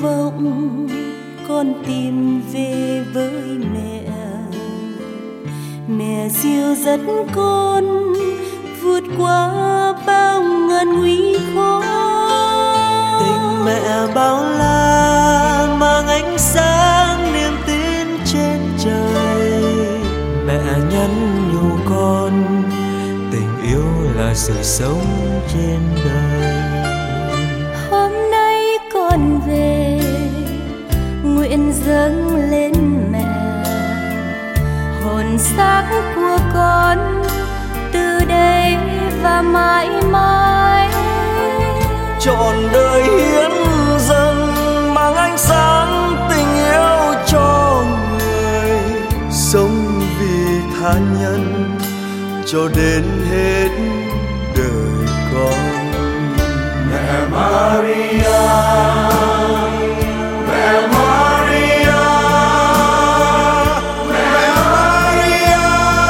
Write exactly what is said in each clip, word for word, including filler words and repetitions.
vọng con tìm về với mẹ. Mẹ dìu dắt con vượt qua bao ngàn nguy khó. Tình mẹ bao la mang ánh sáng niềm tin trên trời. Mẹ nhắn nhủ con tình yêu là sự sống trên đời. Hôm nay con về nguyện dâng lên mẹ hồn xác của con từ đây và mãi mãi. Trọn đời hiến dâng mang ánh sáng tình yêu cho người, sống vì tha nhân cho đến hết đời con. Mẹ Maria, mẹ Maria, mẹ Maria,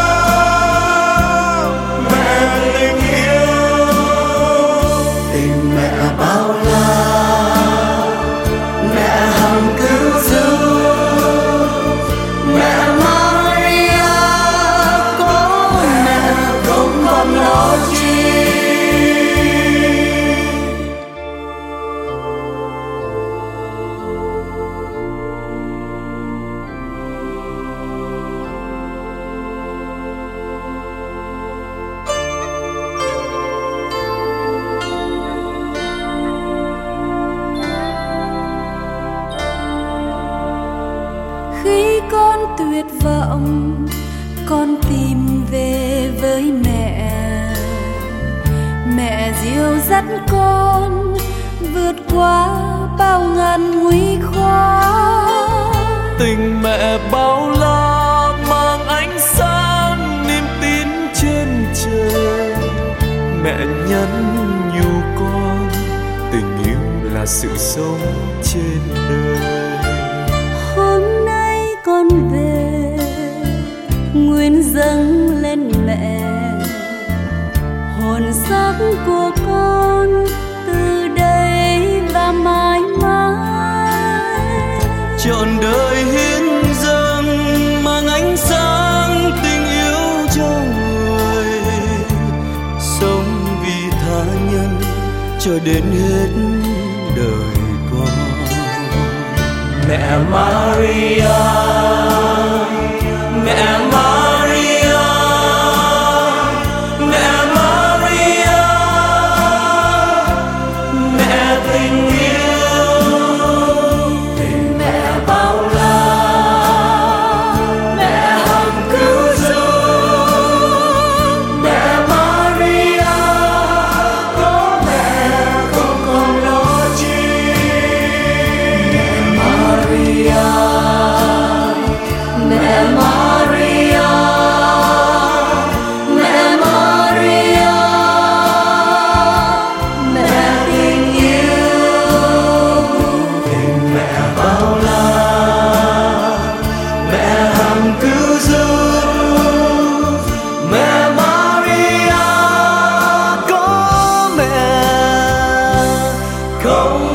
mẹ tình yêu. Tình mẹ bao la, mẹ hằng cứu giúp. Mẹ Maria, có mẹ không còn lo chi. Khi con tuyệt vọng, con tìm về với mẹ. Mẹ dìu dắt con vượt qua bao ngàn nguy khó. Tình mẹ bao la mang ánh sáng niềm tin trên trời. Mẹ nhắn nhủ con tình yêu là sự sống trên đời. Hôm nay con về nguyện dâng lên mẹ hồn xác của con từ đây và mãi mãi. Trọn đời hiến dâng mang ánh sáng tình yêu cho người, sống vì tha nhân cho đến hết đời con. Mẹ Maria, mẹ Maria, mẹ Maria, mẹ tình yêu. Tình mẹ bao la, mẹ hằng cứu giúp. Mẹ Maria, có mẹ không còn lo chi. Mẹ Maria, mẹ Maria, mẹ Maria, mẹ tình yêu. Tình mẹ bao la, mẹ hằng cứu giúp. Mẹ Maria, có mẹ không